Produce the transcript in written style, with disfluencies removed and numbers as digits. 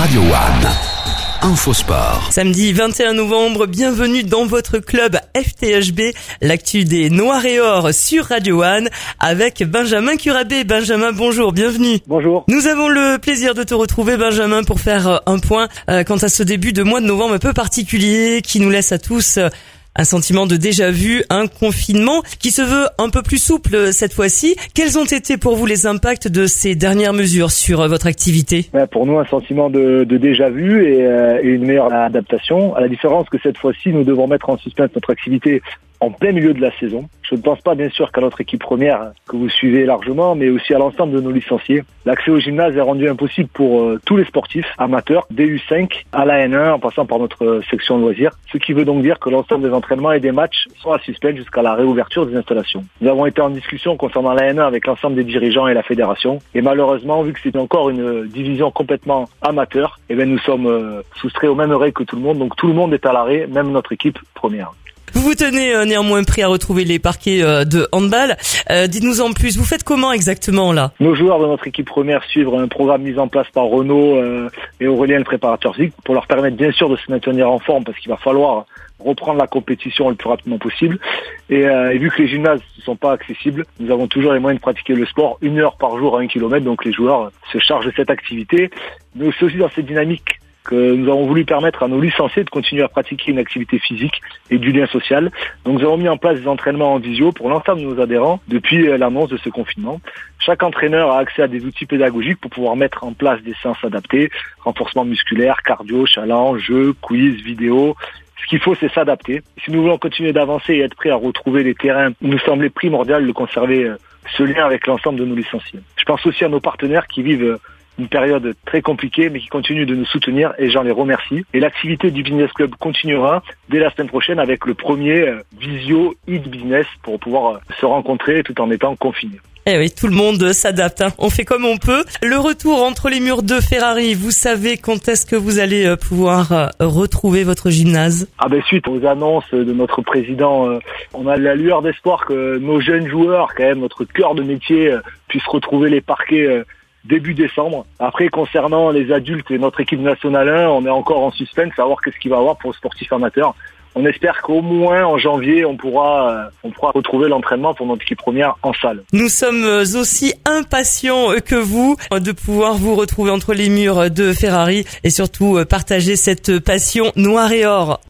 Radio One. Infosport. Samedi 21 novembre, bienvenue dans votre club FTHB, l'actu des Noirs et Or sur Radio One avec Benjamin Curabé. Benjamin, bonjour, bienvenue. Bonjour. Nous avons le plaisir de te retrouver, Benjamin, pour faire un point quant à ce début de mois de novembre un peu particulier qui nous laisse à tous un sentiment de déjà-vu, un confinement qui se veut un peu plus souple cette fois-ci. Quels ont été pour vous les impacts de ces dernières mesures sur votre activité ? Pour nous, un sentiment de déjà-vu et une meilleure adaptation. À la différence que cette fois-ci, nous devons mettre en suspense notre activité en plein milieu de la saison. Je ne pense pas bien sûr qu'à notre équipe première que vous suivez largement, mais aussi à l'ensemble de nos licenciés. L'accès au gymnase est rendu impossible pour tous les sportifs, amateurs, DU5 à la N1 en passant par notre section loisirs. Ce qui veut donc dire que l'ensemble des entraînements et des matchs sont à suspendre jusqu'à la réouverture des installations. Nous avons été en discussion concernant la N1 avec l'ensemble des dirigeants et la fédération. Et malheureusement, vu que c'est encore une division complètement amateur, nous sommes soustraits aux mêmes règles que tout le monde. Donc tout le monde est à l'arrêt, même notre équipe première. Vous vous tenez néanmoins prêt à retrouver les parquets de handball. Dites-nous en plus, vous faites comment exactement là ? Nos joueurs de notre équipe première suivent un programme mis en place par Renaud et Aurélien, le préparateur physique, pour leur permettre bien sûr de se maintenir en forme parce qu'il va falloir reprendre la compétition le plus rapidement possible. Et vu que les gymnases ne sont pas accessibles, nous avons toujours les moyens de pratiquer le sport 1 heure par jour à 1 kilomètre. Donc les joueurs se chargent de cette activité. Mais c'est aussi dans cette dynamique que nous avons voulu permettre à nos licenciés de continuer à pratiquer une activité physique et du lien social. Donc nous avons mis en place des entraînements en visio pour l'ensemble de nos adhérents depuis l'annonce de ce confinement. Chaque entraîneur a accès à des outils pédagogiques pour pouvoir mettre en place des séances adaptées, renforcement musculaire, cardio, challenge, jeux, quiz, vidéo. Ce qu'il faut, c'est s'adapter. Si nous voulons continuer d'avancer et être prêts à retrouver les terrains, il nous semblait primordial de conserver ce lien avec l'ensemble de nos licenciés. Je pense aussi à nos partenaires qui vivent une période très compliquée, mais qui continue de nous soutenir et j'en les remercie. Et l'activité du Business Club continuera dès la semaine prochaine avec le premier Visio Eat Business pour pouvoir se rencontrer tout en étant confinés. Eh oui, tout le monde s'adapte, hein. On fait comme on peut. Le retour entre les murs de Ferrari, vous savez quand est-ce que vous allez pouvoir retrouver votre gymnase ? Suite aux annonces de notre président, on a la lueur d'espoir que nos jeunes joueurs, quand même notre cœur de métier, puissent retrouver les parquets début décembre. Après, concernant les adultes et notre équipe nationale 1, on est encore en suspense, savoir qu'est-ce qu'il va y avoir pour le sportif amateur. On espère qu'au moins en janvier, on pourra retrouver l'entraînement pour notre équipe première en salle. Nous sommes aussi impatients que vous de pouvoir vous retrouver entre les murs de Ferrari et surtout partager cette passion noire et or.